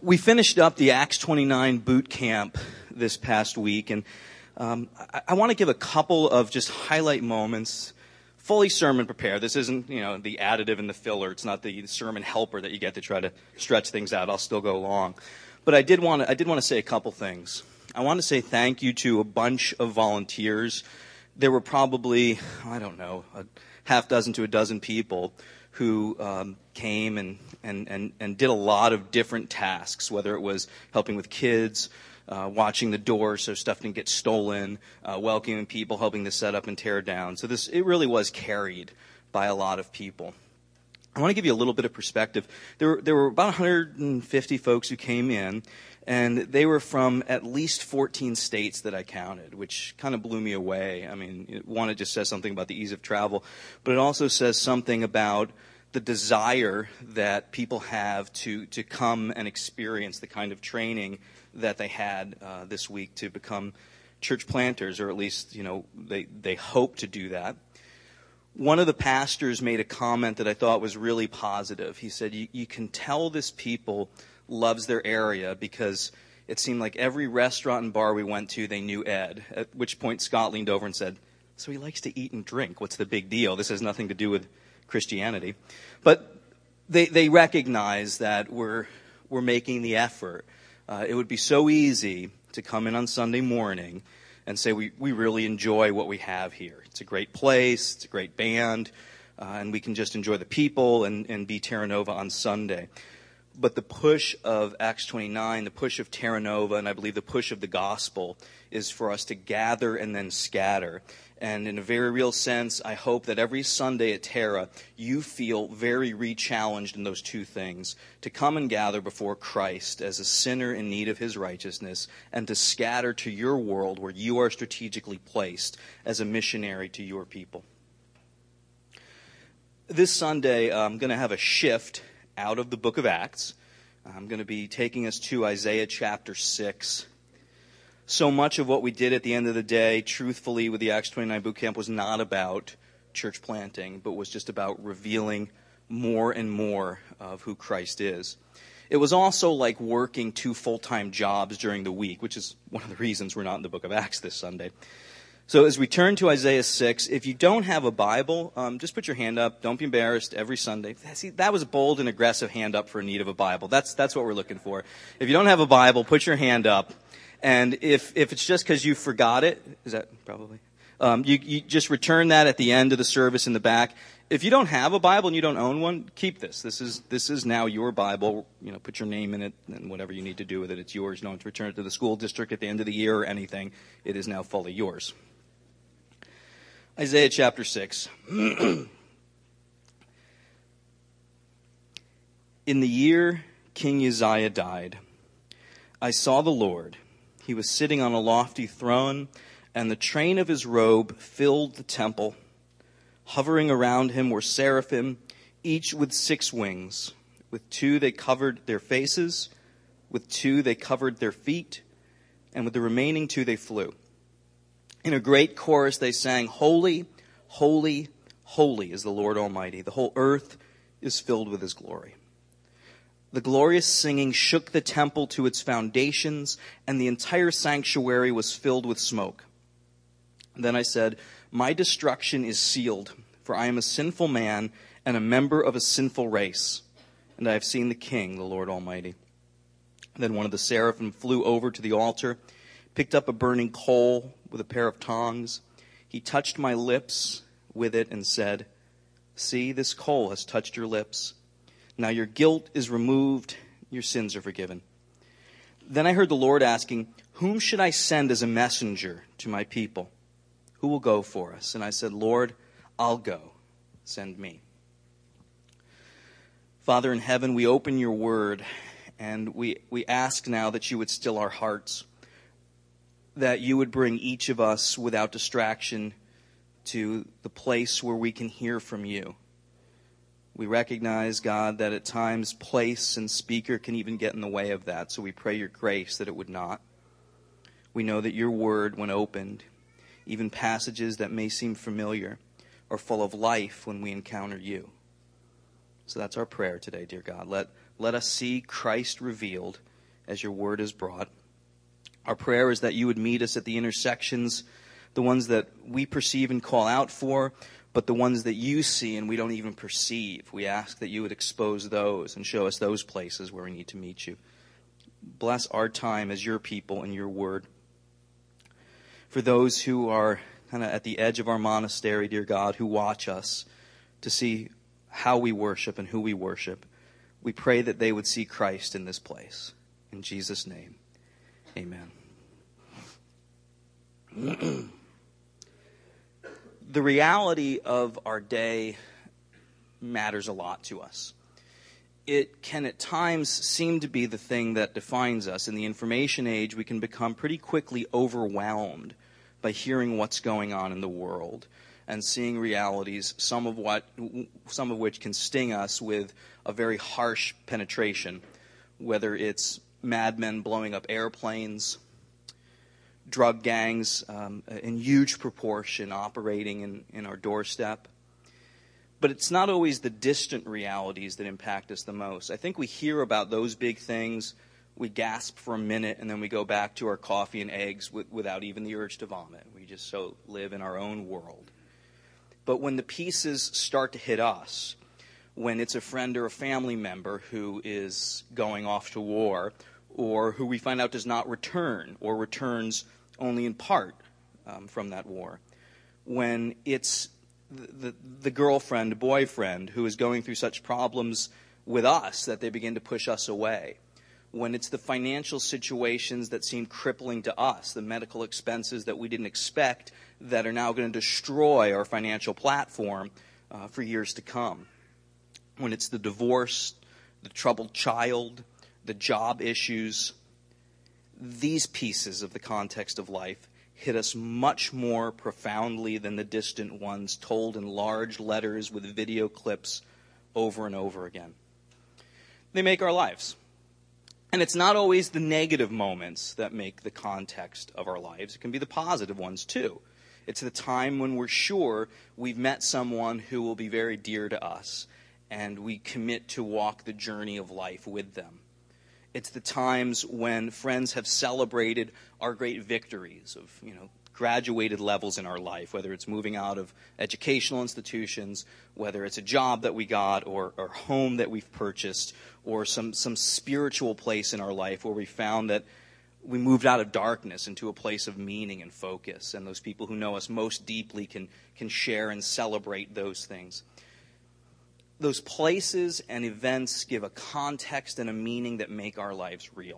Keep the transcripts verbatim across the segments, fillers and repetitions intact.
We finished up the Acts twenty-nine boot camp this past week, and um, I, I want to give a couple of just highlight moments, fully sermon prepared. This isn't, you know, the additive and the filler. It's not the sermon helper that you get to try to stretch things out. I'll still go long. But I did want to, I did want to say a couple things. I want to say thank you to a bunch of volunteers. There were probably, I don't know, a half dozen to a dozen people who um, came and, and, and, and did a lot of different tasks, whether it was helping with kids, uh, watching the door so stuff didn't get stolen, uh, welcoming people, helping to set up and tear down. So this, it really was carried by a lot of people. I want to give you a little bit of perspective. There were, there were about one hundred fifty folks who came in, and they were from at least fourteen states that I counted, which kind of blew me away. I mean, one, it just says something about the ease of travel, but it also says something about the desire that people have to, to come and experience the kind of training that they had uh, this week to become church planters, or at least, you know, they, they hope to do that. One of the pastors made a comment that I thought was really positive. He said, you, you can tell this people loves their area because it seemed like every restaurant and bar we went to, they knew Ed. At which point Scott leaned over and said, so he likes to eat and drink. What's the big deal? This has nothing to do with Christianity. But they they recognize that we're we're making the effort. Uh, it would be so easy to come in on Sunday morning and say we, we really enjoy what we have here. It's a great place, it's a great band, uh, and we can just enjoy the people and, and be Terra Nova on Sunday. But the push of Acts twenty-nine, the push of Terra Nova, and I believe the push of the gospel is for us to gather and then scatter. And in a very real sense, I hope that every Sunday at Terra, you feel very re-challenged in those two things, to come and gather before Christ as a sinner in need of his righteousness, and to scatter to your world where you are strategically placed as a missionary to your people. This Sunday, I'm going to have a shift out of the book of Acts. I'm going to be taking us to Isaiah chapter six. So much of what we did at the end of the day, truthfully, with the Acts twenty-nine boot camp was not about church planting, but was just about revealing more and more of who Christ is. It was also like working two full-time jobs during the week, which is one of the reasons we're not in the book of Acts this Sunday. So as we turn to Isaiah six, if you don't have a Bible, um, just put your hand up. Don't be embarrassed every Sunday. See, that was a bold and aggressive hand up for a need of a Bible. That's that's what we're looking for. If you don't have a Bible, put your hand up. And if if it's just because you forgot it, is that probably? Um, you, you just return that at the end of the service in the back. If you don't have a Bible and you don't own one, keep this. This is this is now your Bible. You know, put your name in it and whatever you need to do with it, it's yours. You don't have to return it to the school district at the end of the year or anything. It is now fully yours. Isaiah chapter six. In the year King Uzziah died, I saw the Lord. He was sitting on a lofty throne, and the train of his robe filled the temple. Hovering around him were seraphim, each with six wings. With two they covered their faces, with two they covered their feet, and with the remaining two they flew. In a great chorus they sang, Holy, holy, holy is the Lord Almighty. The whole earth is filled with his glory. The glorious singing shook the temple to its foundations, and the entire sanctuary was filled with smoke. Then I said, my destruction is sealed, for I am a sinful man and a member of a sinful race, and I have seen the King, the Lord Almighty. Then one of the seraphim flew over to the altar, picked up a burning coal with a pair of tongs. He touched my lips with it and said, see, this coal has touched your lips. Now your guilt is removed, your sins are forgiven. Then I heard the Lord asking, whom should I send as a messenger to my people? Who will go for us? And I said, Lord, I'll go. Send me. Father in heaven, we open your word, and we, we ask now that you would still our hearts, that you would bring each of us without distraction to the place where we can hear from you. We recognize, God, that at times place and speaker can even get in the way of that, so we pray your grace that it would not. We know that your word, when opened, even passages that may seem familiar, are full of life when we encounter you. So that's our prayer today, dear God. Let, let us see Christ revealed as your word is brought. Our prayer is that you would meet us at the intersections, the ones that we perceive and call out for, but the ones that you see and we don't even perceive. We ask that you would expose those and show us those places where we need to meet you. Bless our time as your people and your word. For those who are kind of at the edge of our monastery, dear God, who watch us to see how we worship and who we worship, we pray that they would see Christ in this place. In Jesus' name, amen. The reality of our day matters a lot to us. It can at times seem to be the thing that defines us. In the information age, we can become pretty quickly overwhelmed by hearing what's going on in the world and seeing realities, some of what, some of which can sting us with a very harsh penetration, whether it's madmen blowing up airplanes, drug gangs um, in huge proportion operating in, in our doorstep. But it's not always the distant realities that impact us the most. I think we hear about those big things, we gasp for a minute, and then we go back to our coffee and eggs w- without even the urge to vomit. We just so live in our own world. But when the pieces start to hit us, when it's a friend or a family member who is going off to war, or who we find out does not return, or returns only in part um, from that war, when it's the, the, the girlfriend, boyfriend who is going through such problems with us that they begin to push us away, when it's the financial situations that seem crippling to us, the medical expenses that we didn't expect that are now going to destroy our financial platform uh, for years to come, when it's the divorce, the troubled child, the job issues, these pieces of the context of life hit us much more profoundly than the distant ones told in large letters with video clips over and over again. They make our lives. And it's not always the negative moments that make the context of our lives. It can be the positive ones too. It's the time when we're sure we've met someone who will be very dear to us, and we commit to walk the journey of life with them. It's the times when friends have celebrated our great victories of, you know, graduated levels in our life, whether it's moving out of educational institutions, whether it's a job that we got, or a home that we've purchased, or some, some spiritual place in our life where we found that we moved out of darkness into a place of meaning and focus. And those people who know us most deeply can, can share and celebrate those things. Those places and events give a context and a meaning that make our lives real.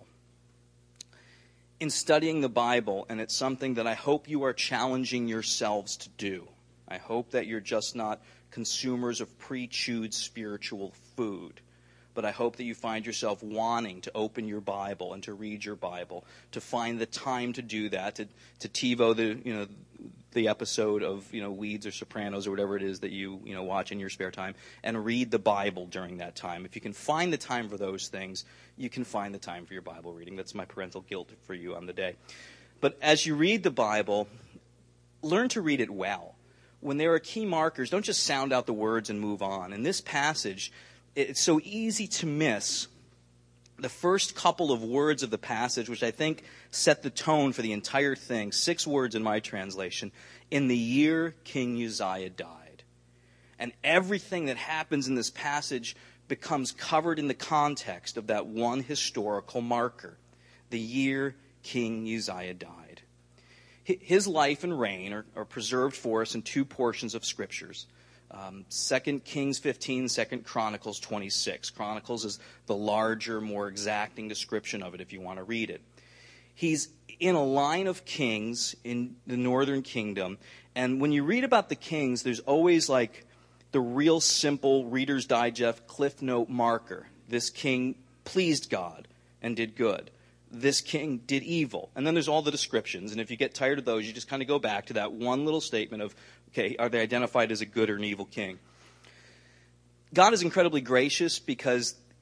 In studying the Bible, and it's something that I hope you are challenging yourselves to do. I hope that you're just not consumers of pre-chewed spiritual food, but I hope that you find yourself wanting to open your Bible and to read your Bible, to find the time to do that, to, to TiVo the, you know, the episode of, you know, Weeds or Sopranos or whatever it is that you, you know, watch in your spare time, and read the Bible during that time. If you can find the time for those things, you can find the time for your Bible reading. That's my parental guilt for you on the day. But as you read the Bible, learn to read it well. When there are key markers, don't just sound out the words and move on. In this passage, it's so easy to miss the first couple of words of the passage, which I think set the tone for the entire thing. Six words in my translation. In the year King Uzziah died. And everything that happens in this passage becomes covered in the context of that one historical marker. The year King Uzziah died. His life and reign are, are preserved for us in two portions of Scriptures. Um, Second Kings fifteen, Second Chronicles twenty-six. Chronicles is the larger, more exacting description of it if you want to read it. He's in a line of kings in the northern kingdom, and when you read about the kings, there's always like the real simple Reader's Digest Cliff Note marker. This king pleased God and did good. This king did evil. And then there's all the descriptions, and if you get tired of those, you just kind of go back to that one little statement of, okay, are they identified as a good or an evil king? God is incredibly gracious because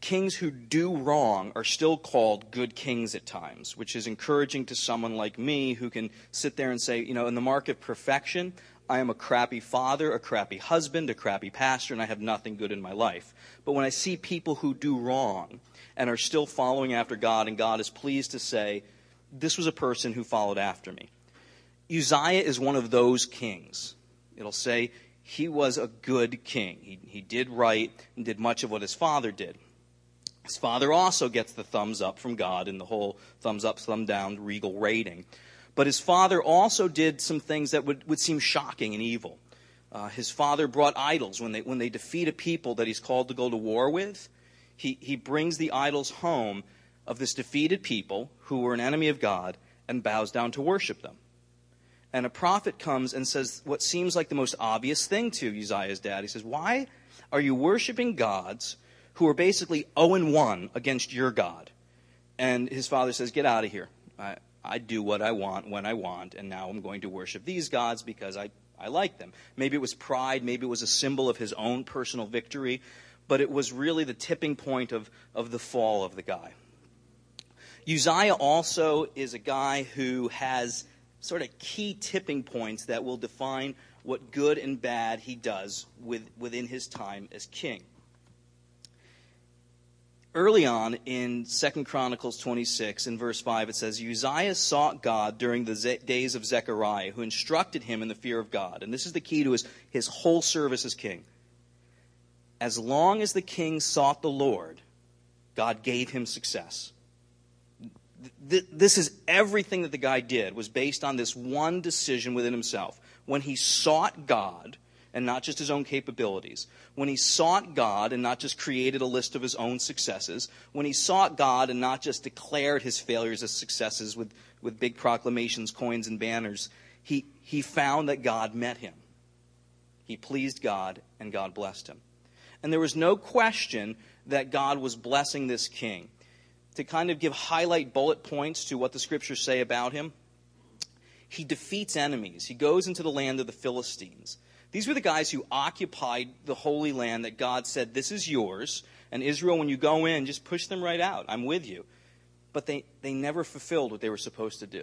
kings who do wrong are still called good kings at times, which is encouraging to someone like me who can sit there and say, you know, in the mark of perfection, I am a crappy father, a crappy husband, a crappy pastor, and I have nothing good in my life. But when I see people who do wrong and are still following after God, and God is pleased to say, this was a person who followed after me. Uzziah is one of those kings. It'll say he was a good king. He, he did right and did much of what his father did. His father also gets the thumbs up from God in the whole thumbs up, thumb down regal rating. But his father also did some things that would, would seem shocking and evil. Uh, his father brought idols. When they, when they defeat a people that he's called to go to war with, he, he brings the idols home of this defeated people who were an enemy of God and bows down to worship them. And a prophet comes and says what seems like the most obvious thing to Uzziah's dad. He says, why are you worshiping gods who are basically oh and one against your God? And his father says, get out of here. I, I do what I want when I want, and now I'm going to worship these gods because I, I like them. Maybe it was pride, maybe it was a symbol of his own personal victory, but it was really the tipping point of, of the fall of the guy. Uzziah also is a guy who has sort of key tipping points that will define what good and bad he does with, within his time as king. Early on in Second Chronicles twenty-six, in verse five, it says, Uzziah sought God during the ze- days of Zechariah, who instructed him in the fear of God. And this is the key to his, his whole service as king. As long as the king sought the Lord, God gave him success. Th- this is everything that the guy did was based on this one decision within himself. When he sought God, and not just his own capabilities, when he sought God and not just created a list of his own successes, when he sought God and not just declared his failures as successes with, with big proclamations, coins, and banners, he, he found that God met him. He pleased God, and God blessed him. And there was no question that God was blessing this king. To kind of give highlight bullet points to what the scriptures say about him, he defeats enemies. He goes into the land of the Philistines. These were the guys who occupied the Holy Land that God said, this is yours. And Israel, when you go in, just push them right out. I'm with you. But they, they never fulfilled what they were supposed to do.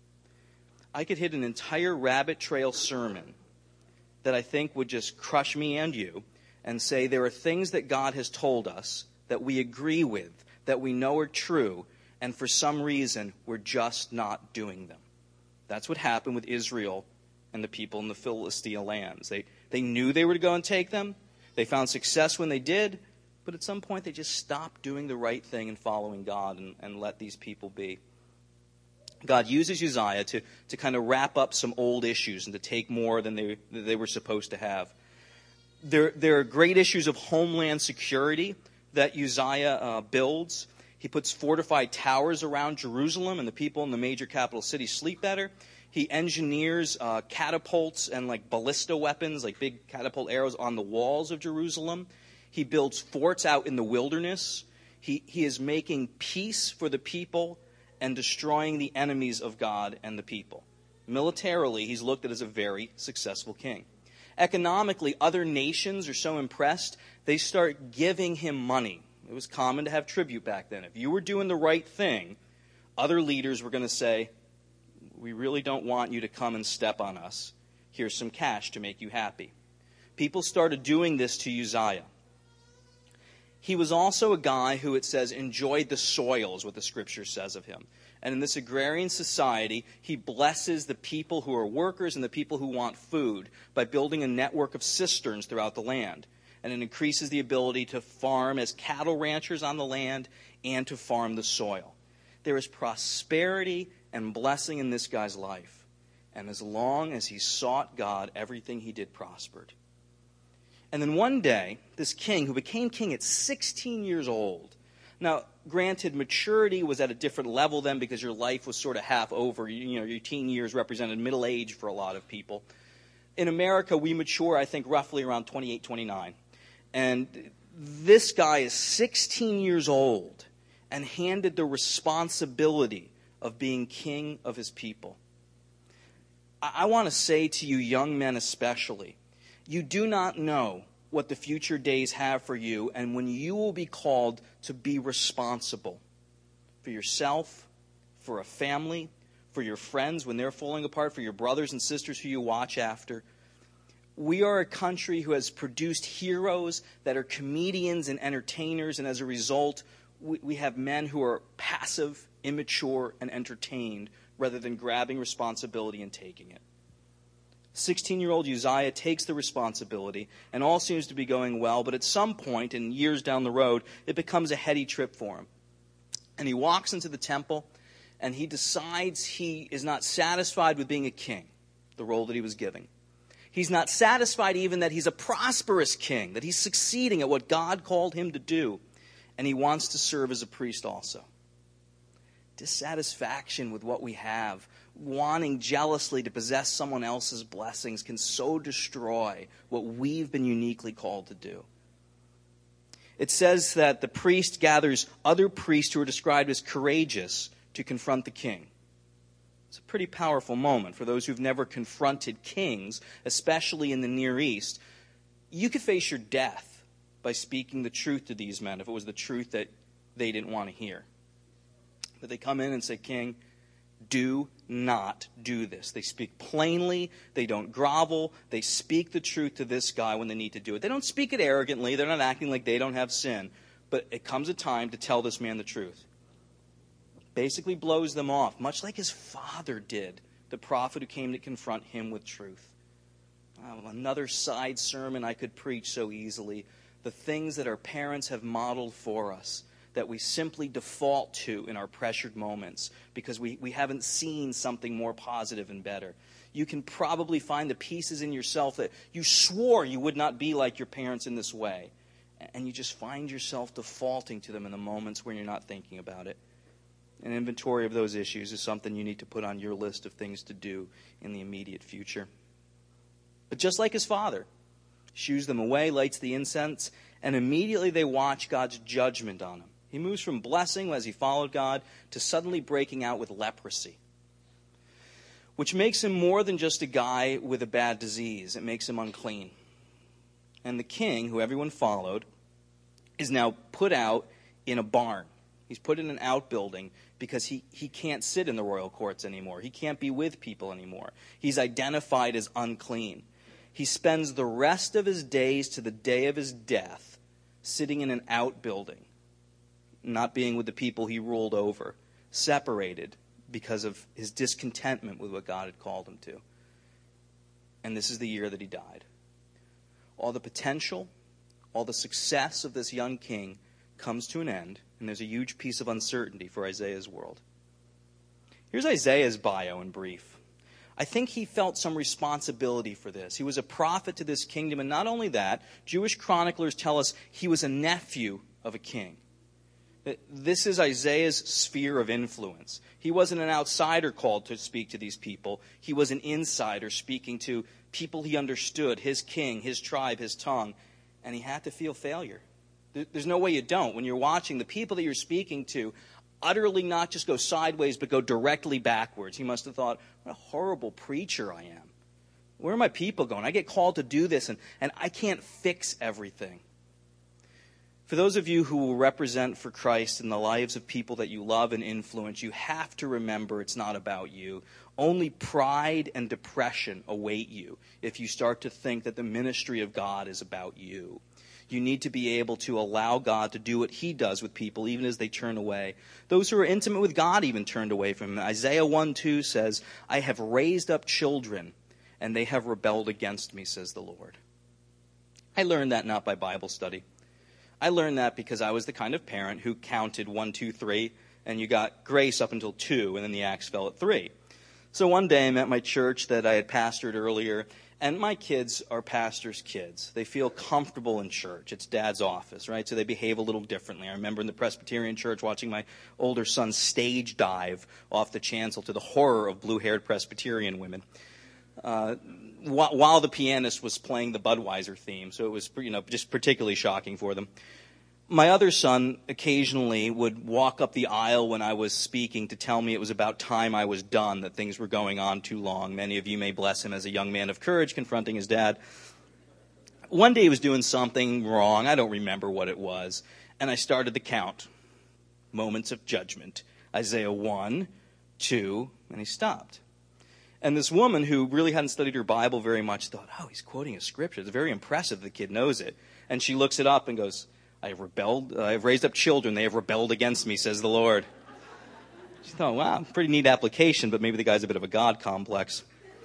I could hit an entire rabbit trail sermon that I think would just crush me and you and say there are things that God has told us that we agree with, that we know are true, and for some reason we're just not doing them. That's what happened with Israel and the people in the Philistia lands. They, they knew they were to go and take them. They found success when they did, but at some point they just stopped doing the right thing and following God and, and let these people be. God uses Uzziah to, to kind of wrap up some old issues and to take more than they, than they were supposed to have. There, there are great issues of homeland security that Uzziah uh, builds. He puts fortified towers around Jerusalem, and the people in the major capital cities sleep better. He engineers uh, catapults and like ballista weapons, like big catapult arrows on the walls of Jerusalem. He builds forts out in the wilderness. He, he is making peace for the people and destroying the enemies of God and the people. Militarily, he's looked at as a very successful king. Economically, other nations are so impressed, they start giving him money. It was common to have tribute back then. If you were doing the right thing, other leaders were going to say, we really don't want you to come and step on us. Here's some cash to make you happy. People started doing this to Uzziah. He was also a guy who, it says, enjoyed the soil, is what the scripture says of him. And in this agrarian society, he blesses the people who are workers and the people who want food by building a network of cisterns throughout the land. And it increases the ability to farm as cattle ranchers on the land and to farm the soil. There is prosperity and blessing in this guy's life. And as long as he sought God, everything he did prospered. And then one day, this king, who became king at sixteen years old. Now, granted, maturity was at a different level then because your life was sort of half over. You know, your teen years represented middle age for a lot of people. In America, we mature, I think, roughly around twenty-eight, twenty-nine. And this guy is sixteen years old and handed the responsibility of being king of his people. I, I want to say to you young men especially, you do not know what the future days have for you, and when you will be called to be responsible for yourself, for a family, for your friends when they're falling apart, for your brothers and sisters who you watch after. We are a country who has produced heroes that are comedians and entertainers, and as a result, we, we have men who are passive, immature, and entertained rather than grabbing responsibility and taking it. sixteen-year-old Uzziah takes the responsibility, and all seems to be going well, but at some point, in years down the road, it becomes a heady trip for him. And he walks into the temple, and he decides he is not satisfied with being a king, the role that he was given. He's not satisfied even that he's a prosperous king, that he's succeeding at what God called him to do, and he wants to serve as a priest also. Dissatisfaction with what we have, wanting jealously to possess someone else's blessings, can so destroy what we've been uniquely called to do. It says that the priest gathers other priests who are described as courageous to confront the king. It's a pretty powerful moment for those who've never confronted kings, especially in the Near East. You could face your death by speaking the truth to these men if it was the truth that they didn't want to hear. But they come in and say, King, do not do this. They speak plainly. They don't grovel. They speak the truth to this guy when they need to do it. They don't speak it arrogantly. They're not acting like they don't have sin. But it comes a time to tell this man the truth. Basically blows them off, much like his father did, the prophet who came to confront him with truth. Oh, another side sermon I could preach so easily. The things that our parents have modeled for us, that we simply default to in our pressured moments because we, we haven't seen something more positive and better. You can probably find the pieces in yourself that you swore you would not be like your parents in this way. And you just find yourself defaulting to them in the moments when you're not thinking about it. An inventory of those issues is something you need to put on your list of things to do in the immediate future. But just like his father, shoos them away, lights the incense, and immediately they watch God's judgment on him. He moves from blessing as he followed God to suddenly breaking out with leprosy, which makes him more than just a guy with a bad disease. It makes him unclean. And the king, who everyone followed, is now put out in a barn. He's put in an outbuilding because he, he can't sit in the royal courts anymore. He can't be with people anymore. He's identified as unclean. He spends the rest of his days to the day of his death sitting in an outbuilding, not being with the people he ruled over, separated because of his discontentment with what God had called him to. And this is the year that he died. All the potential, all the success of this young king comes to an end, and there's a huge piece of uncertainty for Isaiah's world. Here's Isaiah's bio in brief. I think he felt some responsibility for this. He was a prophet to this kingdom, and not only that, Jewish chroniclers tell us he was a nephew of a king. This is Isaiah's sphere of influence. He wasn't an outsider called to speak to these people. He was an insider speaking to people he understood, his king, his tribe, his tongue, and he had to feel failure. There's no way you don't. When you're watching, the people that you're speaking to utterly not just go sideways, but go directly backwards. He must have thought, what a horrible preacher I am. Where are my people going? I get called to do this, and, and I can't fix everything. For those of you who will represent for Christ in the lives of people that you love and influence, you have to remember it's not about you. Only pride and depression await you if you start to think that the ministry of God is about you. You need to be able to allow God to do what he does with people, even as they turn away. Those who are intimate with God even turned away from him. Isaiah one two says, I have raised up children, and they have rebelled against me, says the Lord. I learned that not by Bible study. I learned that because I was the kind of parent who counted one, two, three, and you got grace up until two, and then the axe fell at three. So one day I'm at my church that I had pastored earlier, and my kids are pastors' kids. They feel comfortable in church. It's dad's office, right? So they behave a little differently. I remember in the Presbyterian church watching my older son stage dive off the chancel to the horror of blue-haired Presbyterian women uh, while, while the pianist was playing the Budweiser theme. So it was, you know, just particularly shocking for them. My other son occasionally would walk up the aisle when I was speaking to tell me it was about time I was done, that things were going on too long. Many of you may bless him as a young man of courage confronting his dad. One day he was doing something wrong. I don't remember what it was. And I started to count. Moments of judgment. Isaiah one, two, and he stopped. And this woman who really hadn't studied her Bible very much thought, oh, he's quoting a scripture. It's very impressive the kid knows it. And she looks it up and goes, I have rebelled. I have raised up children. They have rebelled against me, says the Lord. She thought, wow, pretty neat application, but maybe the guy's a bit of a God complex.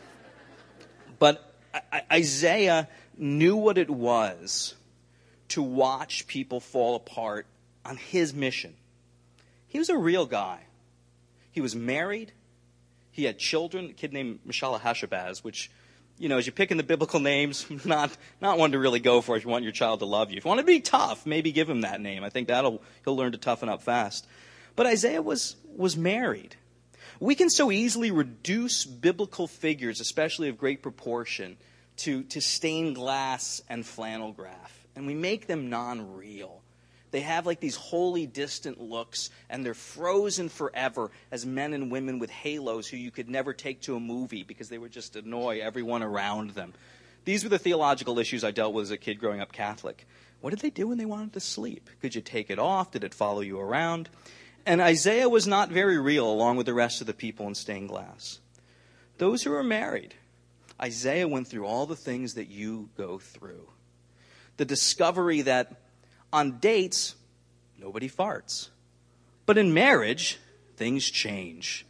But Isaiah knew what it was to watch people fall apart on his mission. He was a real guy. He was married. He had children, a kid named Mishala-Hashabaz, which, you know, as you pick in the biblical names, not not one to really go for if you want your child to love you. If you want to be tough, maybe give him that name. I think that'll he'll learn to toughen up fast. But Isaiah was was married. We can so easily reduce biblical figures, especially of great proportion, to, to stained glass and flannel graph. And we make them non-real. They have like these holy distant looks, and they're frozen forever as men and women with halos who you could never take to a movie because they would just annoy everyone around them. These were the theological issues I dealt with as a kid growing up Catholic. What did they do when they wanted to sleep? Could you take it off? Did it follow you around? And Isaiah was not very real along with the rest of the people in stained glass. Those who are married, Isaiah went through all the things that you go through. The discovery that on dates, nobody farts. But in marriage, things change.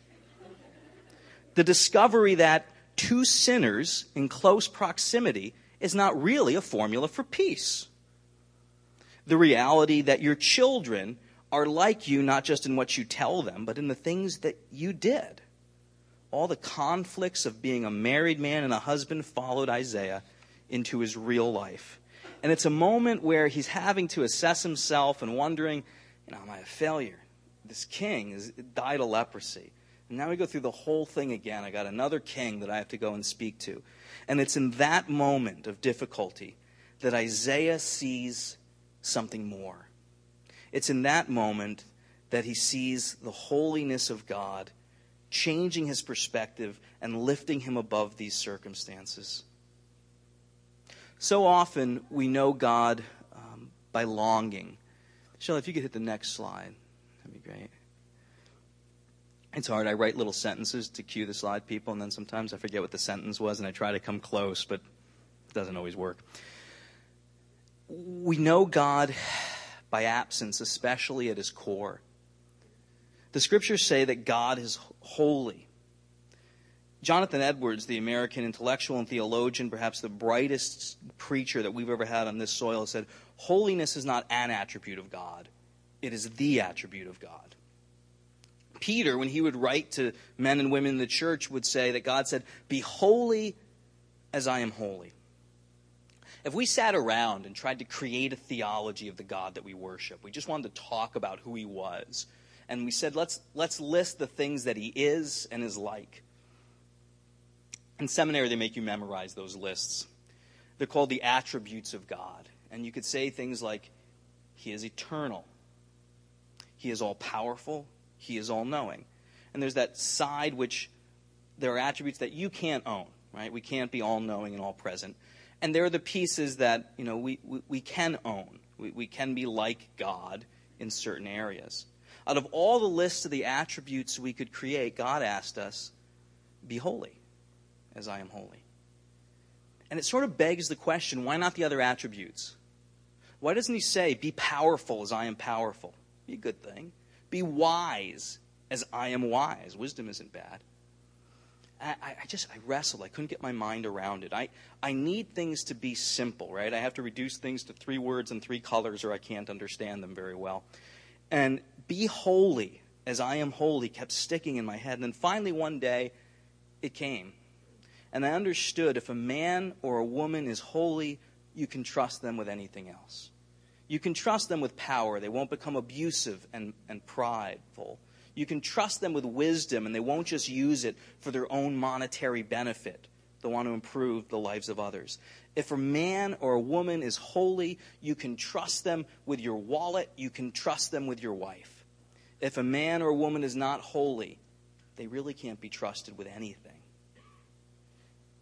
The discovery that two sinners in close proximity is not really a formula for peace. The reality that your children are like you not just in what you tell them, but in the things that you did. All the conflicts of being a married man and a husband followed Isaiah into his real life. And it's a moment where he's having to assess himself and wondering, you know, am I a failure? This king is, died of leprosy. And now we go through the whole thing again. I got another king that I have to go and speak to. And it's in that moment of difficulty that Isaiah sees something more. It's in that moment that he sees the holiness of God changing his perspective and lifting him above these circumstances. So often we know God um, by longing. Shelley, if you could hit the next slide, that'd be great. It's hard. I write little sentences to cue the slide people, and then sometimes I forget what the sentence was, and I try to come close, but it doesn't always work. We know God by absence, especially at his core. The scriptures say that God is holy. Jonathan Edwards, the American intellectual and theologian, perhaps the brightest preacher that we've ever had on this soil, said, holiness is not an attribute of God. It is the attribute of God. Peter, when he would write to men and women in the church, would say that God said, be holy as I am holy. If we sat around and tried to create a theology of the God that we worship, we just wanted to talk about who he was, and we said, let's, let's list the things that he is and is like. In seminary, they make you memorize those lists. They're called the attributes of God. And you could say things like, he is eternal. He is all-powerful. He is all-knowing. And there's that side which there are attributes that you can't own, right? We can't be all-knowing and all-present. And there are the pieces that, you know, we, we, we can own. We, we can be like God in certain areas. Out of all the lists of the attributes we could create, God asked us, be holy as I am holy. And it sort of begs the question, why not the other attributes? Why doesn't he say, be powerful as I am powerful? Be a good thing. Be wise as I am wise. Wisdom isn't bad. I, I just, I wrestled. I couldn't get my mind around it. I, I need things to be simple, right? I have to reduce things to three words and three colors or I can't understand them very well. And be holy as I am holy kept sticking in my head. And then finally one day, it came. And I understood if a man or a woman is holy, you can trust them with anything else. You can trust them with power. They won't become abusive and, and prideful. You can trust them with wisdom, and they won't just use it for their own monetary benefit. They want to improve the lives of others. If a man or a woman is holy, you can trust them with your wallet. You can trust them with your wife. If a man or a woman is not holy, they really can't be trusted with anything.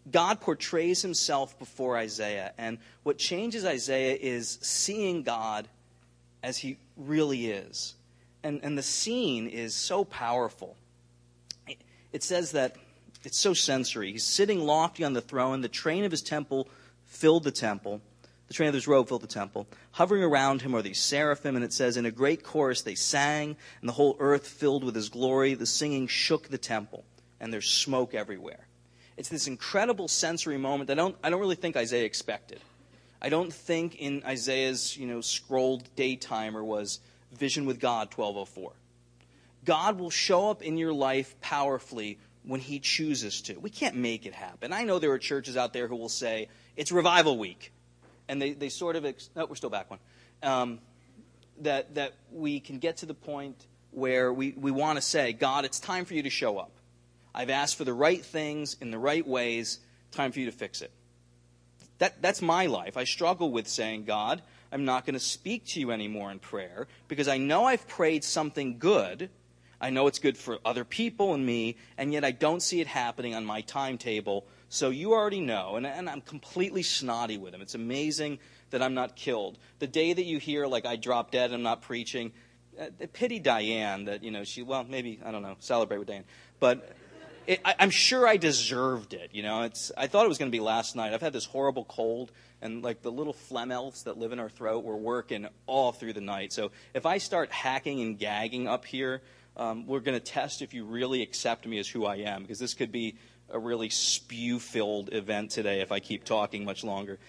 God portrays himself before Isaiah, and what changes Isaiah is seeing God as he really is. And, and the scene is so powerful. It, it says that it's so sensory. He's sitting lofty on the throne. The train of his temple filled the temple. The train of his robe filled the temple. Hovering around him are these seraphim, and it says, in a great chorus they sang, and the whole earth filled with his glory. The singing shook the temple, and there's smoke everywhere. It's this incredible sensory moment that I don't, I don't really think Isaiah expected. I don't think in Isaiah's, you know, scrolled daytimer was vision with God twelve oh four. God will show up in your life powerfully when he chooses to. We can't make it happen. I know there are churches out there who will say, it's revival week. And they, they sort of, ex- no, we're still back one. Um, that, that we can get to the point where we, we want to say, God, it's time for you to show up. I've asked for the right things in the right ways. Time for you to fix it. That, that's my life. I struggle with saying, God, I'm not going to speak to you anymore in prayer because I know I've prayed something good. I know it's good for other people and me, and yet I don't see it happening on my timetable. So you already know, and, and I'm completely snotty with him. It's amazing that I'm not killed. The day that you hear, like, I drop dead and I'm not preaching, uh, pity Diane that, you know, she, well, maybe, I don't know, celebrate with Diane. But it, I, I'm sure I deserved it, you know. It's. I thought it was going to be last night. I've had this horrible cold, and, like, the little phlegm elves that live in our throat were working all through the night. So if I start hacking and gagging up here, um, we're going to test if you really accept me as who I am, because this could be a really spew-filled event today if I keep talking much longer.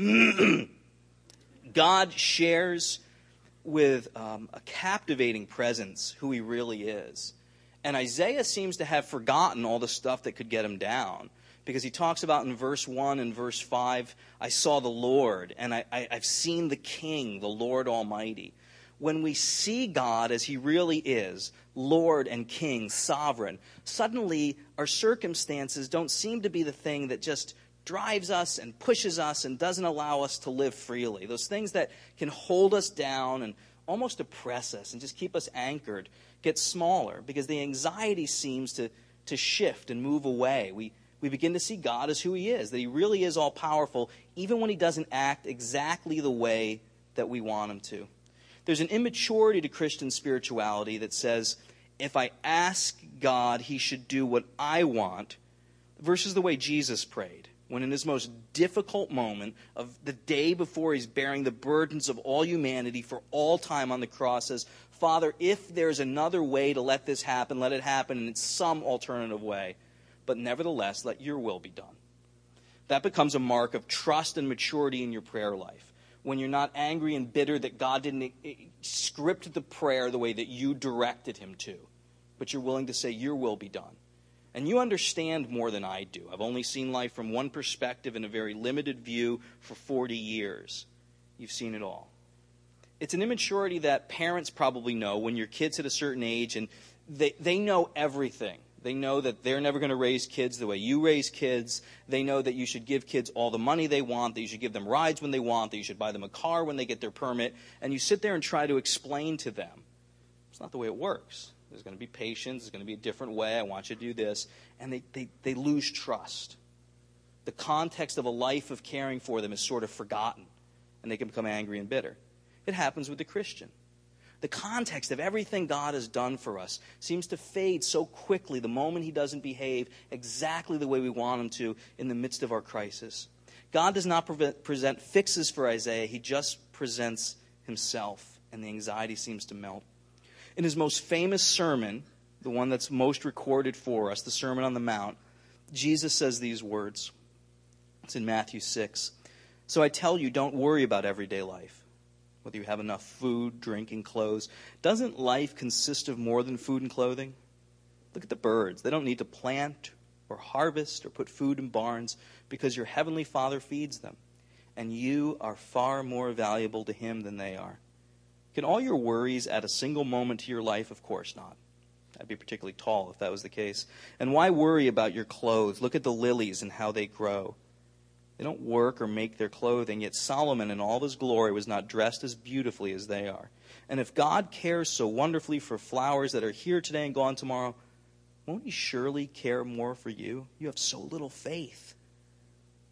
God shares with um, a captivating presence who he really is. And Isaiah seems to have forgotten all the stuff that could get him down, because he talks about in verse one and verse five, I saw the Lord, and I, I, I've seen the King, the Lord Almighty. When we see God as he really is, Lord and King, sovereign, suddenly our circumstances don't seem to be the thing that just drives us and pushes us and doesn't allow us to live freely. Those things that can hold us down and almost oppress us and just keep us anchored get smaller, because the anxiety seems to, to shift and move away. We, we begin to see God as who he is, that he really is all-powerful, even when he doesn't act exactly the way that we want him to. There's an immaturity to Christian spirituality that says, if I ask God, he should do what I want, versus the way Jesus prayed, when in his most difficult moment of the day before he's bearing the burdens of all humanity for all time on the cross, says, Father, if there's another way to let this happen, let it happen in some alternative way. But nevertheless, let your will be done. That becomes a mark of trust and maturity in your prayer life. When you're not angry and bitter that God didn't script the prayer the way that you directed him to, but you're willing to say, your will be done. And you understand more than I do. I've only seen life from one perspective in a very limited view for forty years. You've seen it all. It's an immaturity that parents probably know when your kids hit a certain age, and they, they know everything. They know that they're never going to raise kids the way you raise kids. They know that you should give kids all the money they want, that you should give them rides when they want, that you should buy them a car when they get their permit. And you sit there and try to explain to them, it's not the way it works. There's going to be patience. There's going to be a different way. I want you to do this. And they, they, they lose trust. The context of a life of caring for them is sort of forgotten, and they can become angry and bitter. It happens with the Christian. The context of everything God has done for us seems to fade so quickly the moment he doesn't behave exactly the way we want him to in the midst of our crisis. God does not pre- present fixes for Isaiah. He just presents himself, and the anxiety seems to melt. In his most famous sermon, the one that's most recorded for us, the Sermon on the Mount, Jesus says these words. It's in Matthew six. So I tell you, don't worry about everyday life, whether you have enough food, drink, and clothes. Doesn't life consist of more than food and clothing? Look at the birds. They don't need to plant or harvest or put food in barns because your heavenly Father feeds them. And you are far more valuable to him than they are. Can all your worries add a single moment to your life? Of course not. That'd be particularly tall if that was the case. And why worry about your clothes? Look at the lilies and how they grow. They don't work or make their clothing, yet Solomon in all his glory was not dressed as beautifully as they are. And if God cares so wonderfully for flowers that are here today and gone tomorrow, won't he surely care more for you? You have so little faith.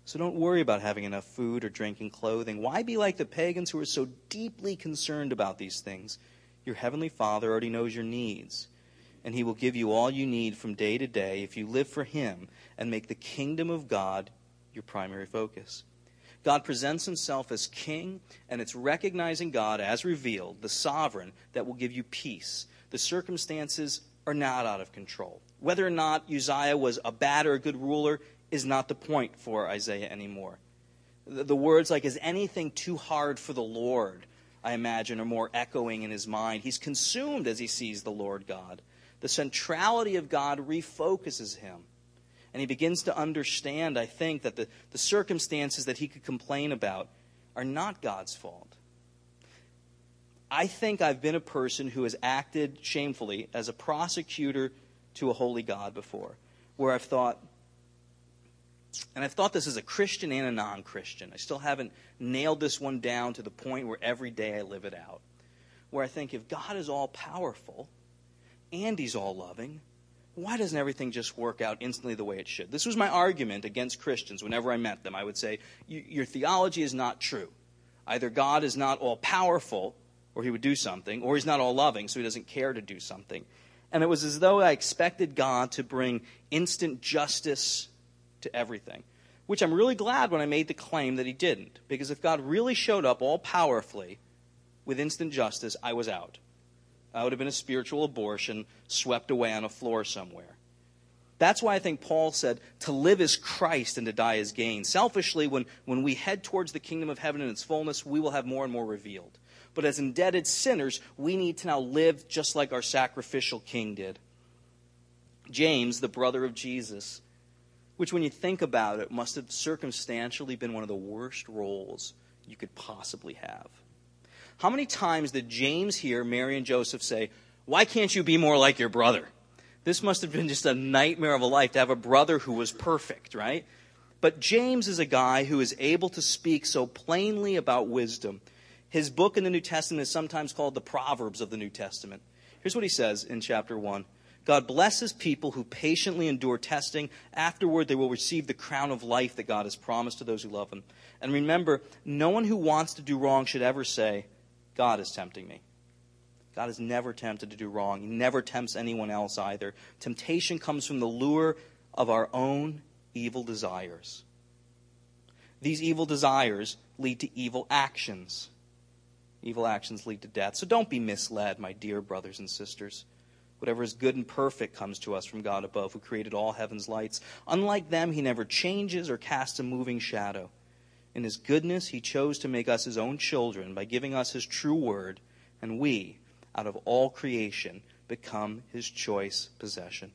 So don't worry about having enough food or drink and clothing. Why be like the pagans who are so deeply concerned about these things? Your heavenly Father already knows your needs, and he will give you all you need from day to day if you live for him and make the kingdom of God your primary focus. God presents himself as king, and it's recognizing God as revealed, the sovereign, that will give you peace. The circumstances are not out of control. Whether or not Uzziah was a bad or a good ruler is not the point for Isaiah anymore. The, the words like, is anything too hard for the Lord, I imagine, are more echoing in his mind. He's consumed as he sees the Lord God. The centrality of God refocuses him. And he begins to understand, I think, that the, the circumstances that he could complain about are not God's fault. I think I've been a person who has acted shamefully as a prosecutor to a holy God before, where I've thought, and I've thought this as a Christian and a non-Christian. I still haven't nailed this one down to the point where every day I live it out, where I think if God is all-powerful and he's all-loving, why doesn't everything just work out instantly the way it should? This was my argument against Christians whenever I met them. I would say, your theology is not true. Either God is not all-powerful, or he would do something, or he's not all-loving, so he doesn't care to do something. And it was as though I expected God to bring instant justice to everything, which I'm really glad when I made the claim that he didn't. Because if God really showed up all-powerfully with instant justice, I was out. I would have been a spiritual abortion swept away on a floor somewhere. That's why I think Paul said, to live is Christ and to die is gain. Selfishly, when, when we head towards the kingdom of heaven in its fullness, we will have more and more revealed. But as indebted sinners, we need to now live just like our sacrificial king did. James, the brother of Jesus, which when you think about it, must have circumstantially been one of the worst roles you could possibly have. How many times did James hear Mary and Joseph say, why can't you be more like your brother? This must have been just a nightmare of a life to have a brother who was perfect, right? But James is a guy who is able to speak so plainly about wisdom. His book in the New Testament is sometimes called the Proverbs of the New Testament. Here's what he says in chapter one. God blesses people who patiently endure testing. Afterward, they will receive the crown of life that God has promised to those who love him. And remember, no one who wants to do wrong should ever say, God is tempting me. God is never tempted to do wrong. He never tempts anyone else either. Temptation comes from the lure of our own evil desires. These evil desires lead to evil actions. Evil actions lead to death. So don't be misled, my dear brothers and sisters. Whatever is good and perfect comes to us from God above, who created all heaven's lights. Unlike them, he never changes or casts a moving shadow. In his goodness, he chose to make us his own children by giving us his true word, and we, out of all creation, become his choice possession.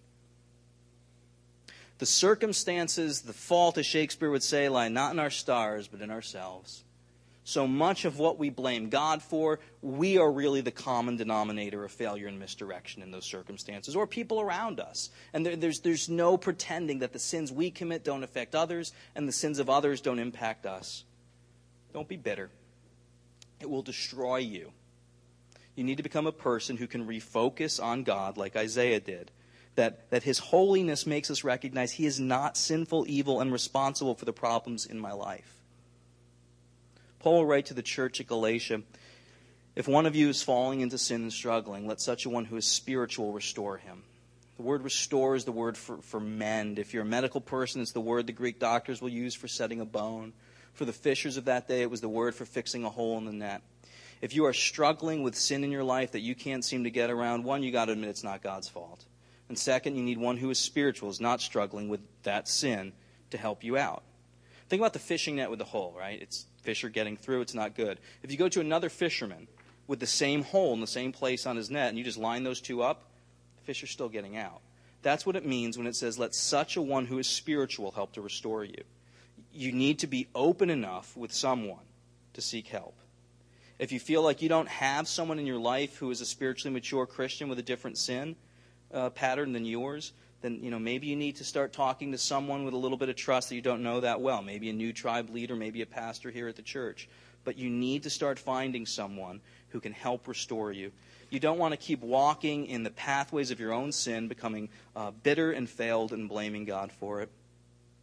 The circumstances, the fault, as Shakespeare would say, lie not in our stars, but in ourselves. So much of what we blame God for, we are really the common denominator of failure and misdirection in those circumstances, or people around us. And there, there's, there's no pretending that the sins we commit don't affect others, and the sins of others don't impact us. Don't be bitter. It will destroy you. You need to become a person who can refocus on God like Isaiah did. That, that his holiness makes us recognize he is not sinful, evil, and responsible for the problems in my life. Paul will write to the church at Galatia, if one of you is falling into sin and struggling, let such a one who is spiritual restore him. The word restore is the word for, for mend. If you're a medical person, it's the word the Greek doctors will use for setting a bone. For the fishers of that day, it was the word for fixing a hole in the net. If you are struggling with sin in your life that you can't seem to get around, one, you got to admit it's not God's fault. And second, you need one who is spiritual, is not struggling with that sin to help you out. Think about the fishing net with the hole, right? It's fish are getting through, it's not good. If you go to another fisherman with the same hole in the same place on his net and you just line those two up, the fish are still getting out. That's what it means when it says, let such a one who is spiritual help to restore you. You need to be open enough with someone to seek help. If you feel like you don't have someone in your life who is a spiritually mature Christian with a different sin uh, pattern than yours, then you know maybe you need to start talking to someone with a little bit of trust that you don't know that well. Maybe a new tribe leader, maybe a pastor here at the church. But you need to start finding someone who can help restore you. You don't want to keep walking in the pathways of your own sin, becoming uh, bitter and failed and blaming God for it.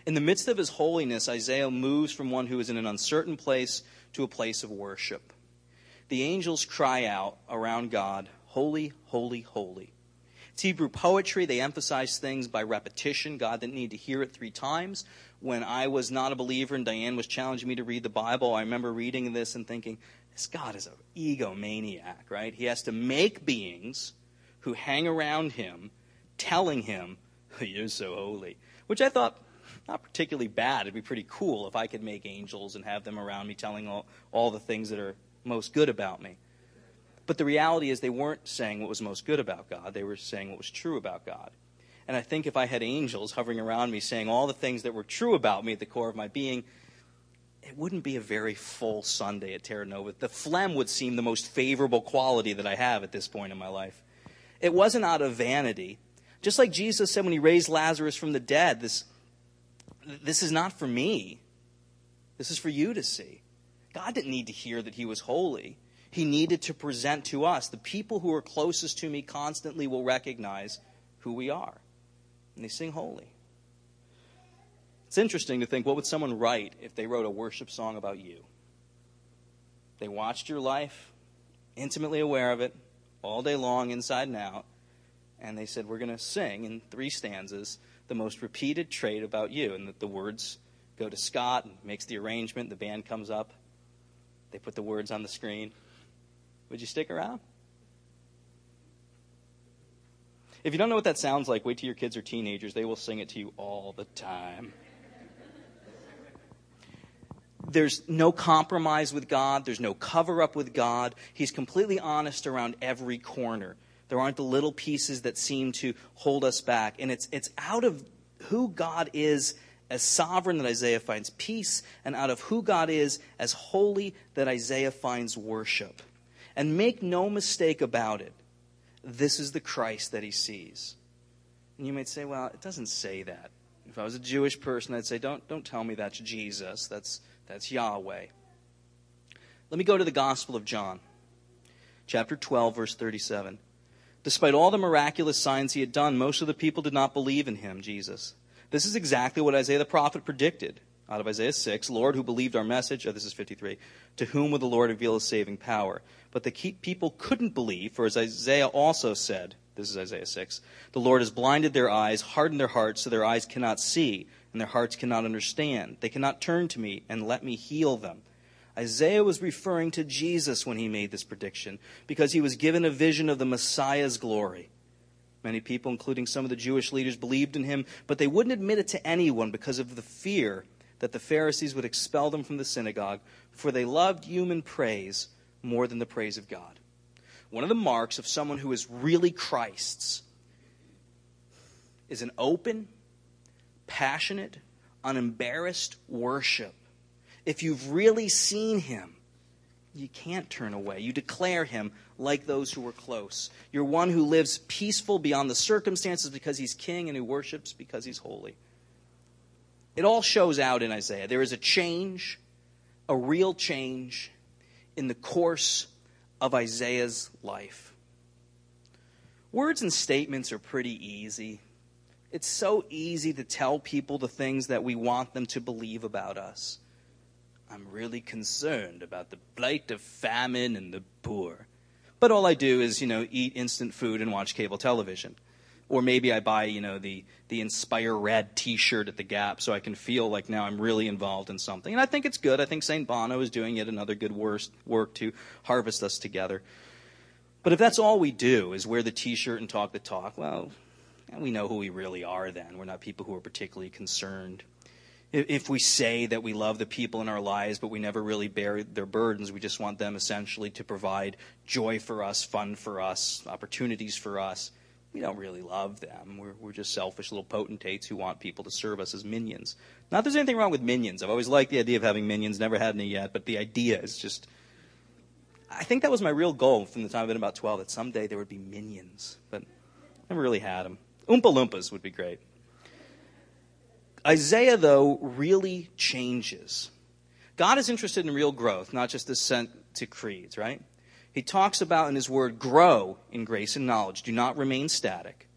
In the midst of his holiness, Isaiah moves from one who is in an uncertain place to a place of worship. The angels cry out around God, "Holy, holy, holy." It's Hebrew poetry. They emphasize things by repetition. God didn't need to hear it three times. When I was not a believer and Diane was challenging me to read the Bible, I remember reading this and thinking, this God is an egomaniac, right? He has to make beings who hang around him telling him, "You're so holy," which I thought, not particularly bad. It'd be pretty cool if I could make angels and have them around me telling all, all the things that are most good about me. But the reality is they weren't saying what was most good about God. They were saying what was true about God. And I think if I had angels hovering around me saying all the things that were true about me at the core of my being, it wouldn't be a very full Sunday at Terra Nova. The phlegm would seem the most favorable quality that I have at this point in my life. It wasn't out of vanity. Just like Jesus said when he raised Lazarus from the dead, this This is not for me. This is for you to see. God didn't need to hear that he was holy. He needed to present to us. The people who are closest to me constantly will recognize who we are. And they sing holy. It's interesting to think, what would someone write if they wrote a worship song about you? They watched your life, intimately aware of it, all day long, inside and out, and they said, we're going to sing in three stanzas the most repeated trait about you. And the, the words go to Scott and makes the arrangement. The band comes up. They put the words on the screen. Would you stick around? If you don't know what that sounds like, wait till your kids are teenagers. They will sing it to you all the time. There's no compromise with God. There's no cover-up with God. He's completely honest around every corner. There aren't the little pieces that seem to hold us back. And it's it's out of who God is as sovereign that Isaiah finds peace, and out of who God is as holy that Isaiah finds worship. And make no mistake about it, this is the Christ that he sees. And you might say, well, it doesn't say that. If I was a Jewish person, I'd say, don't, don't tell me that's Jesus. That's, that's Yahweh. Let me go to the Gospel of John, chapter twelve, verse thirty-seven. Despite all the miraculous signs he had done, most of the people did not believe in him, Jesus. This is exactly what Isaiah the prophet predicted out of Isaiah six. Lord, who believed our message, oh, this is fifty-three, to whom will the Lord reveal his saving power? But the people couldn't believe, for as Isaiah also said, this is Isaiah six, the Lord has blinded their eyes, hardened their hearts, so their eyes cannot see, and their hearts cannot understand. They cannot turn to me and let me heal them. Isaiah was referring to Jesus when he made this prediction, because he was given a vision of the Messiah's glory. Many people, including some of the Jewish leaders, believed in him, but they wouldn't admit it to anyone because of the fear that the Pharisees would expel them from the synagogue, for they loved human praise more than the praise of God. One of the marks of someone who is really Christ's is an open, passionate, unembarrassed worship. If you've really seen him, you can't turn away. You declare him like those who were close. You're one who lives peaceful beyond the circumstances because he's king, and who worships because he's holy. It all shows out in Isaiah. There is a change, a real change, in the course of Isaiah's life. Words and statements are pretty easy. It's so easy to tell people the things that we want them to believe about us. I'm really concerned about the plight of famine and the poor. But all I do is, you know, eat instant food and watch cable television. Or maybe I buy, you know, the, the Inspire Red t-shirt at the Gap so I can feel like now I'm really involved in something. And I think it's good. I think Saint Bono is doing yet another good work to harvest us together. But if that's all we do is wear the t-shirt and talk the talk, well, we know who we really are then. We're not people who are particularly concerned. If we say that we love the people in our lives, but we never really bear their burdens, we just want them essentially to provide joy for us, fun for us, opportunities for us, we don't really love them. We're, we're just selfish little potentates who want people to serve us as minions. Not that there's anything wrong with minions. I've always liked the idea of having minions, never had any yet, but the idea is just... I think that was my real goal from the time I've been about twelve, that someday there would be minions, but never really had them. Oompa Loompas would be great. Isaiah, though, really changes. God is interested in real growth, not just assent to creeds, right? He talks about in his word, grow in grace and knowledge. Do not remain static.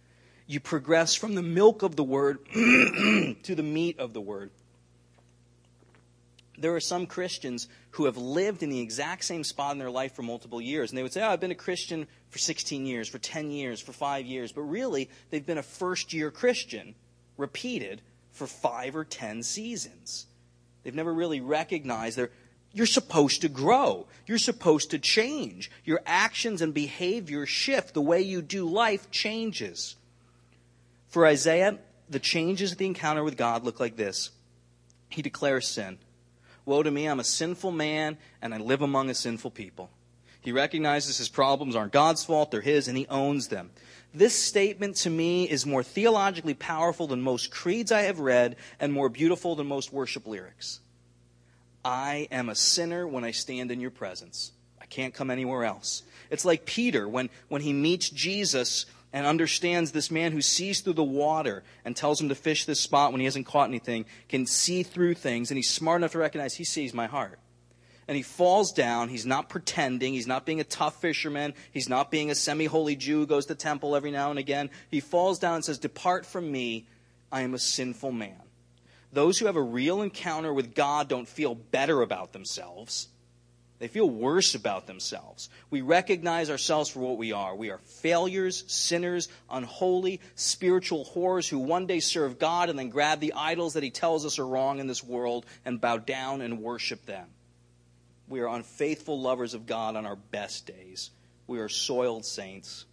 You progress from the milk of the word to the meat of the word. There are some Christians who have lived in the exact same spot in their life for multiple years. And they would say, oh, I've been a Christian for sixteen years, for ten years, for five years. But really, they've been a first-year Christian, repeated, for five or ten seasons. They've never really recognized they're You're supposed to grow. You're supposed to change. Your actions and behavior shift. The way you do life changes. For Isaiah, the changes at the encounter with God look like this. He declares sin. Woe to me, I'm a sinful man, and I live among a sinful people. He recognizes his problems aren't God's fault, they're his, and he owns them. This statement to me is more theologically powerful than most creeds I have read, and more beautiful than most worship lyrics. I am a sinner when I stand in your presence. I can't come anywhere else. It's like Peter when, when he meets Jesus and understands this man who sees through the water and tells him to fish this spot when he hasn't caught anything, can see through things, and he's smart enough to recognize he sees my heart. And he falls down. He's not pretending. He's not being a tough fisherman. He's not being a semi-holy Jew who goes to temple every now and again. He falls down and says, depart from me, I am a sinful man. Those who have a real encounter with God don't feel better about themselves. They feel worse about themselves. We recognize ourselves for what we are. We are failures, sinners, unholy, spiritual whores who one day serve God and then grab the idols that he tells us are wrong in this world and bow down and worship them. We are unfaithful lovers of God on our best days. We are soiled saints.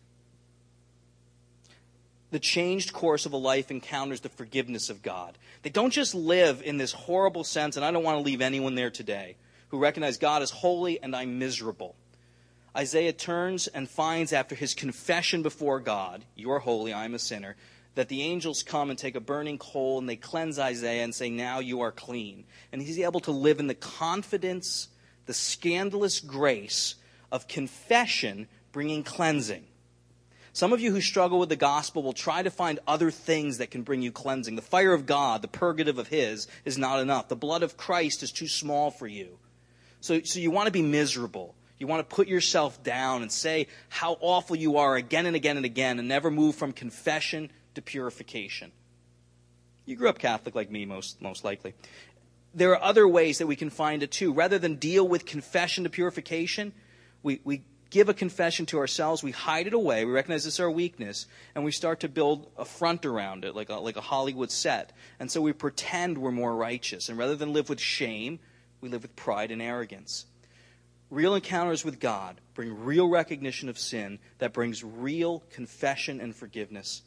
The changed course of a life encounters the forgiveness of God. They don't just live in this horrible sense, and I don't want to leave anyone there today, who recognize God is holy and I'm miserable. Isaiah turns and finds after his confession before God, you are holy, I am a sinner, that the angels come and take a burning coal and they cleanse Isaiah and say, now you are clean. And he's able to live in the confidence, the scandalous grace of confession bringing cleansing. Some of you who struggle with the gospel will try to find other things that can bring you cleansing. The fire of God, the purgative of his, is not enough. The blood of Christ is too small for you. So, so you want to be miserable. You want to put yourself down and say how awful you are again and again and again and never move from confession to purification. You grew up Catholic like me, most, most likely. There are other ways that we can find it too. Rather than deal with confession to purification, we, we give a confession to ourselves, we hide it away, we recognize this is our weakness, and we start to build a front around it, like a, like a Hollywood set. And so we pretend we're more righteous. And rather than live with shame, we live with pride and arrogance. Real encounters with God bring real recognition of sin that brings real confession and forgiveness.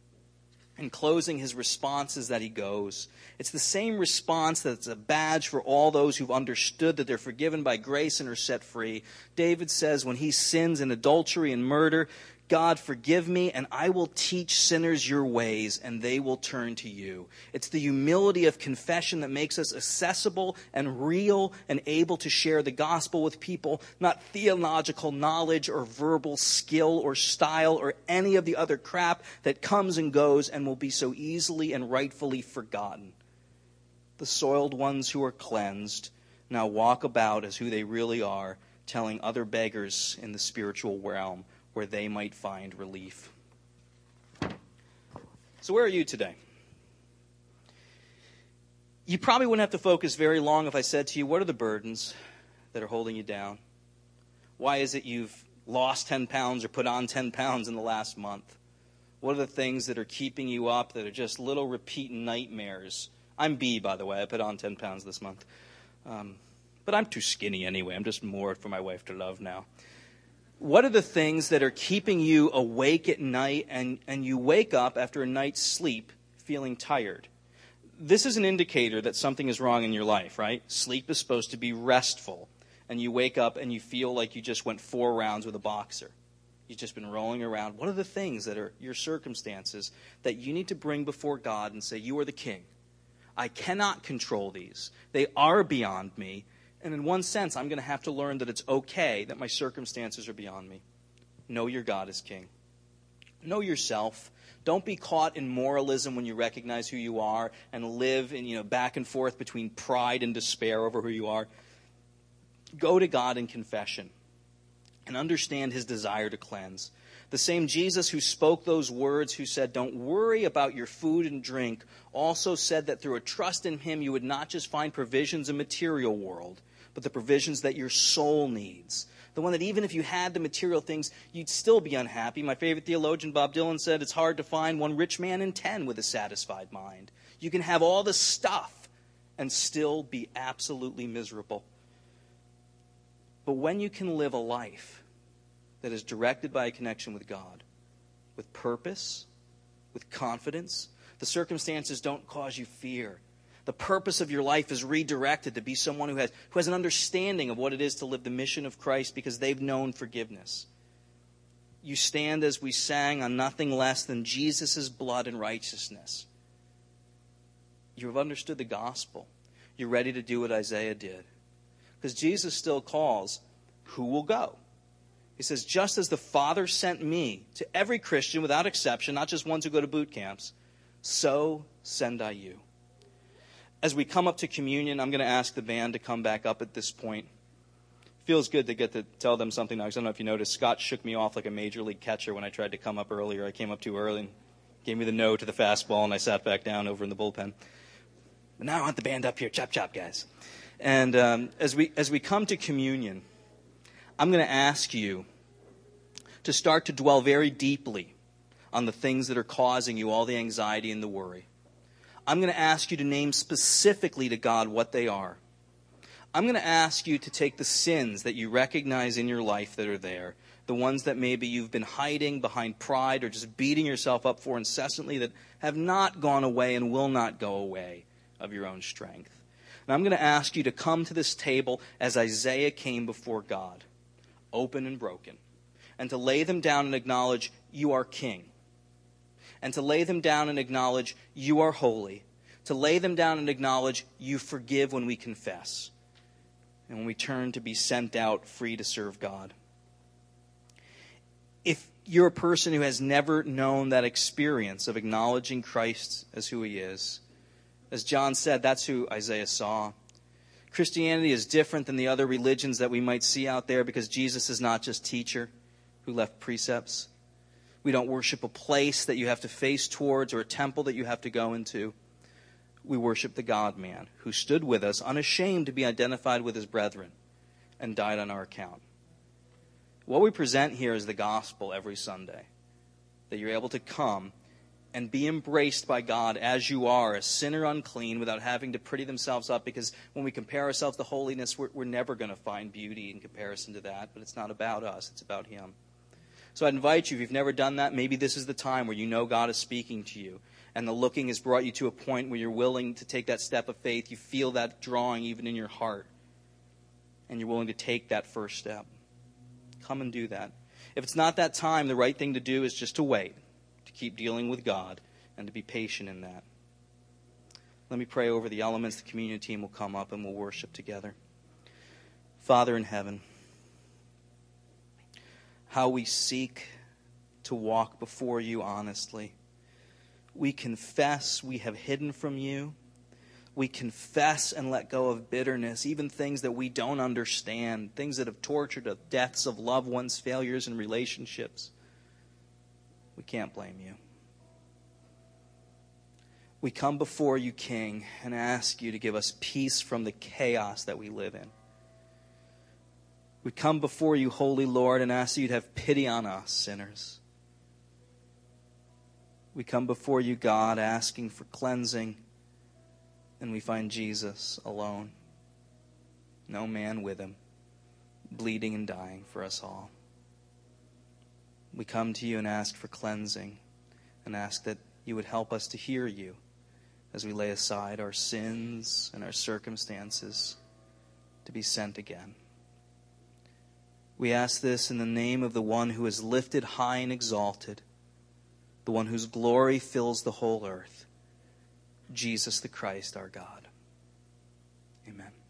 In closing, his response is that he goes. It's the same response that's a badge for all those who've understood that they're forgiven by grace and are set free. David says when he sins in adultery and murder, God, forgive me, and I will teach sinners your ways, and they will turn to you. It's the humility of confession that makes us accessible and real and able to share the gospel with people, not theological knowledge or verbal skill or style or any of the other crap that comes and goes and will be so easily and rightfully forgotten. The soiled ones who are cleansed now walk about as who they really are, telling other beggars in the spiritual realm where they might find relief. So where are you today? You probably wouldn't have to focus very long if I said to you, what are the burdens that are holding you down? Why is it you've lost ten pounds or put on ten pounds in the last month? What are the things that are keeping you up that are just little repeat nightmares? I'm B, by the way. I put on ten pounds this month. Um, but I'm too skinny anyway. I'm just more for my wife to love now. What are the things that are keeping you awake at night and, and you wake up after a night's sleep feeling tired? This is an indicator that something is wrong in your life, right? Sleep is supposed to be restful. And you wake up and you feel like you just went four rounds with a boxer. You've just been rolling around. What are the things that are your circumstances that you need to bring before God and say, you are the king. I cannot control these. They are beyond me. And in one sense, I'm going to have to learn that it's okay that my circumstances are beyond me. Know your God is king. Know yourself. Don't be caught in moralism when you recognize who you are and live in, you know, back and forth between pride and despair over who you are. Go to God in confession and understand his desire to cleanse. The same Jesus who spoke those words, who said, "Don't worry about your food and drink," also said that through a trust in him, you would not just find provisions in the material world, but the provisions that your soul needs. The one that even if you had the material things, you'd still be unhappy. My favorite theologian, Bob Dylan, said it's hard to find one rich man in ten with a satisfied mind. You can have all the stuff and still be absolutely miserable. But when you can live a life that is directed by a connection with God, with purpose, with confidence, the circumstances don't cause you fear. The purpose of your life is redirected to be someone who has, who has an understanding of what it is to live the mission of Christ because they've known forgiveness. You stand, as we sang, on nothing less than Jesus' blood and righteousness. You have understood the gospel. You're ready to do what Isaiah did. Because Jesus still calls, who will go? He says, just as the Father sent me to every Christian without exception, not just ones who go to boot camps, so send I you. As we come up to communion, I'm going to ask the band to come back up at this point. Feels good to get to tell them something now, because I don't know if you noticed, Scott shook me off like a major league catcher when I tried to come up earlier. I came up too early and gave me the no to the fastball, and I sat back down over in the bullpen. But now I want the band up here. Chop, chop, guys. And um, as we as we come to communion, I'm going to ask you to start to dwell very deeply on the things that are causing you all the anxiety and the worry. I'm going to ask you to name specifically to God what they are. I'm going to ask you to take the sins that you recognize in your life that are there, the ones that maybe you've been hiding behind pride or just beating yourself up for incessantly that have not gone away and will not go away of your own strength. And I'm going to ask you to come to this table as Isaiah came before God, open and broken, and to lay them down and acknowledge you are king, and to lay them down and acknowledge you are holy, to lay them down and acknowledge you forgive when we confess, and when we turn to be sent out free to serve God. If you're a person who has never known that experience of acknowledging Christ as who he is, as John said, that's who Isaiah saw. Christianity is different than the other religions that we might see out there because Jesus is not just teacher who left precepts. We don't worship a place that you have to face towards or a temple that you have to go into. We worship the God-man who stood with us, unashamed to be identified with his brethren, and died on our account. What we present here is the gospel every Sunday, that you're able to come and be embraced by God as you are, a sinner unclean, without having to pretty themselves up, because when we compare ourselves to holiness, we're, we're never going to find beauty in comparison to that, but it's not about us, it's about him. So I'd invite you, if you've never done that, maybe this is the time where you know God is speaking to you, and the looking has brought you to a point where you're willing to take that step of faith. You feel that drawing even in your heart, and you're willing to take that first step. Come and do that. If it's not that time, the right thing to do is just to wait, to keep dealing with God, and to be patient in that. Let me pray over the elements. The communion team will come up and we'll worship together. Father in heaven, how we seek to walk before you honestly. We confess we have hidden from you. We confess and let go of bitterness, even things that we don't understand, things that have tortured us, deaths of loved ones, failures in relationships. We can't blame you. We come before you, King, and ask you to give us peace from the chaos that we live in. We come before you, Holy Lord, and ask you to have pity on us, sinners. We come before you, God, asking for cleansing, and we find Jesus alone, no man with him, bleeding and dying for us all. We come to you and ask for cleansing, and ask that you would help us to hear you as we lay aside our sins and our circumstances to be sent again. We ask this in the name of the one who is lifted high and exalted, the one whose glory fills the whole earth, Jesus the Christ, our God. Amen.